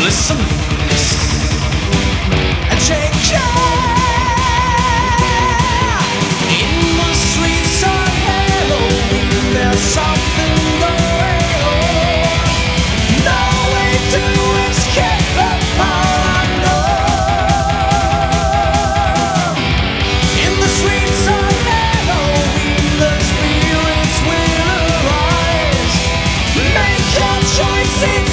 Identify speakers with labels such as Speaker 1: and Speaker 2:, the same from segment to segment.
Speaker 1: Listen and take care. In the streets of Halloween, there's something going on. No way to escape the paranoia. In the streets of Halloween, the spirits will arise. Make your choice, it's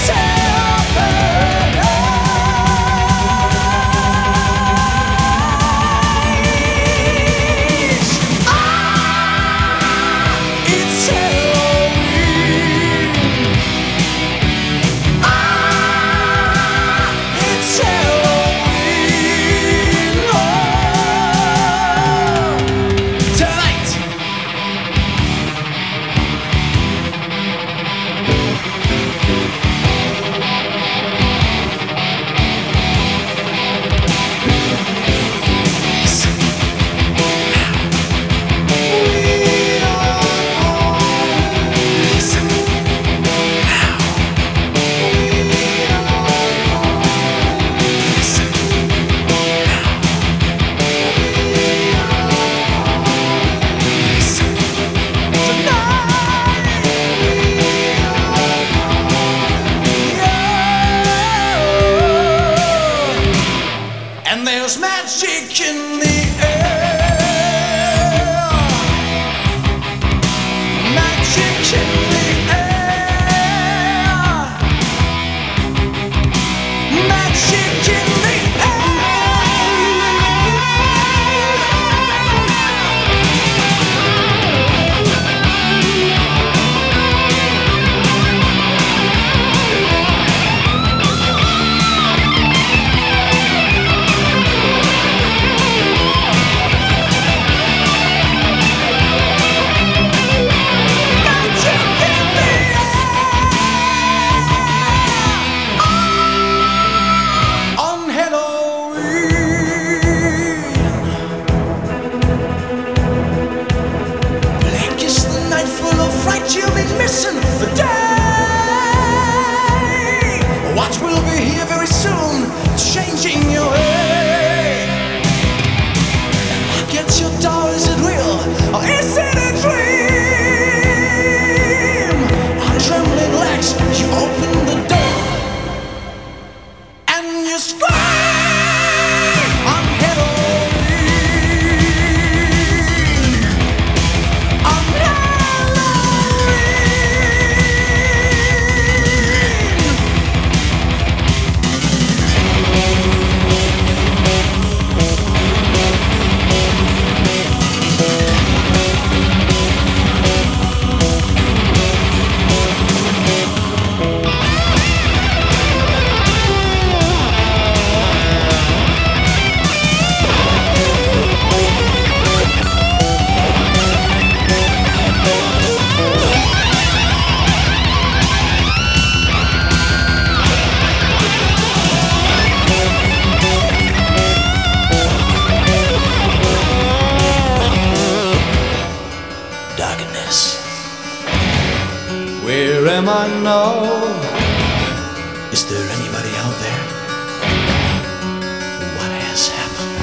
Speaker 1: there's magic in the air. Magic in the air. Magic in the you've been missing the day. What will be here very soon, changing your way. Look at your door, is it real or is it a dream? On trembling legs, you open the door and you scream on Halloween. On darkness. Where am I now? Is there anybody out there? What has happened?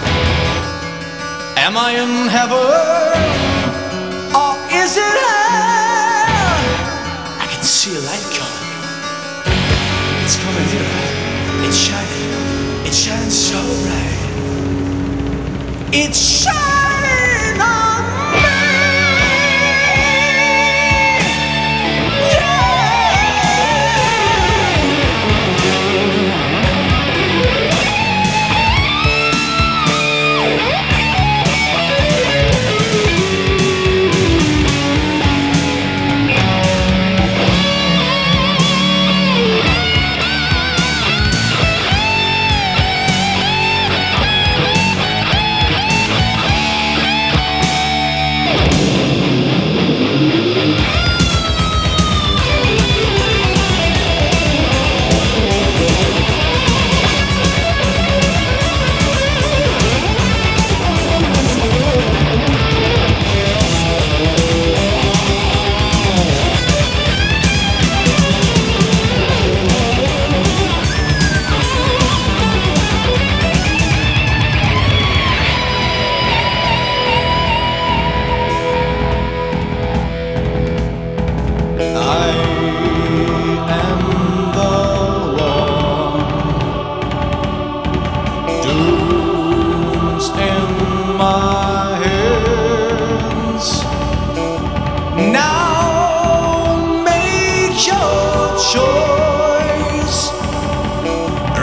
Speaker 1: Am I in heaven or is it hell? I can see a light coming. It's coming here. It's shining so bright. It's shining on me.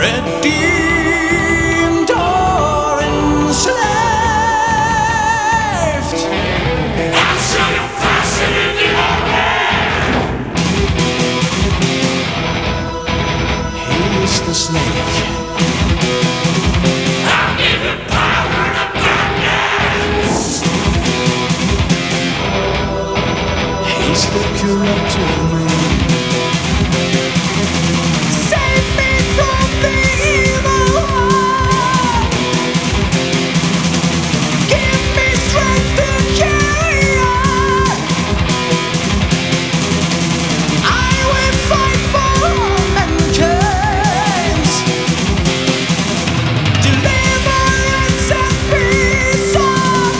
Speaker 1: redeemed or enslaved. I'll show you passion in your hand. He's the snake. I'll give you power and abundance. He's the curator of me. Save me from the evil one. Give me strength to carry on. I will fight for mankind. Deliverance and peace of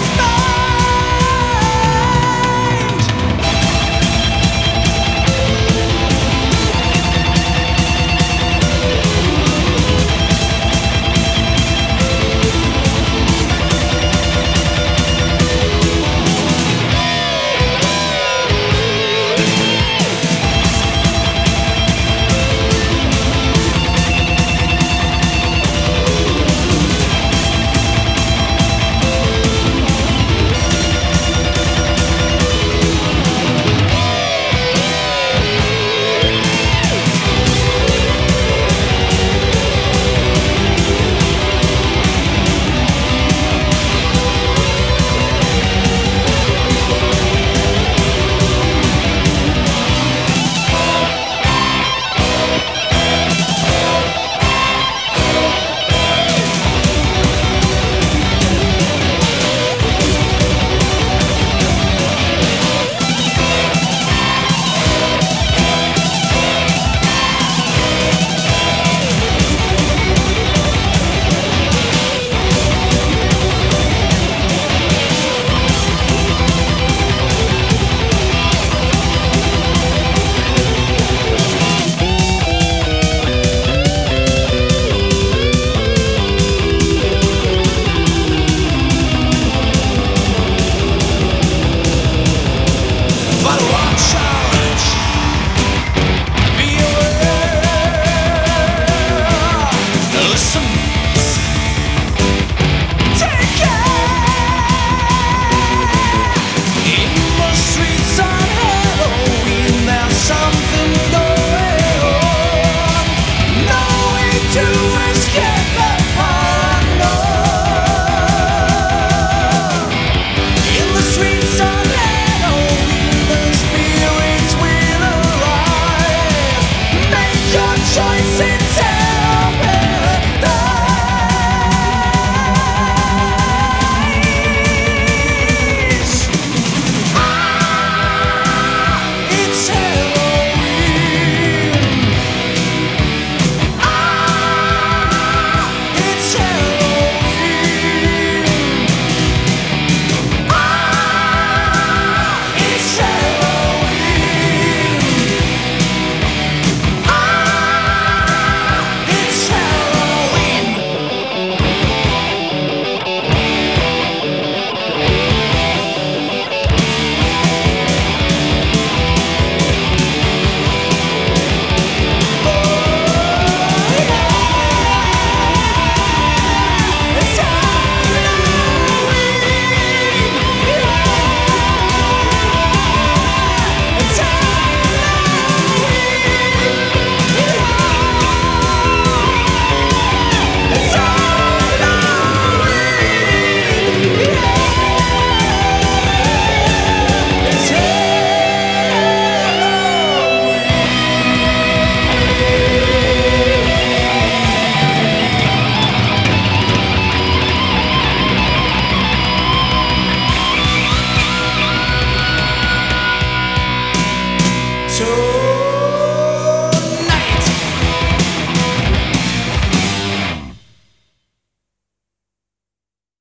Speaker 1: mind. But watch out, be aware. Listen, take care. In the streets on Halloween, there's something going on. No way to escape the paranoia. In the streets on Halloween, the spirits will arrive. Make your choice, it's hell paradise. It's Halloween. It's Halloween. It's Halloween. It's Halloween. It's So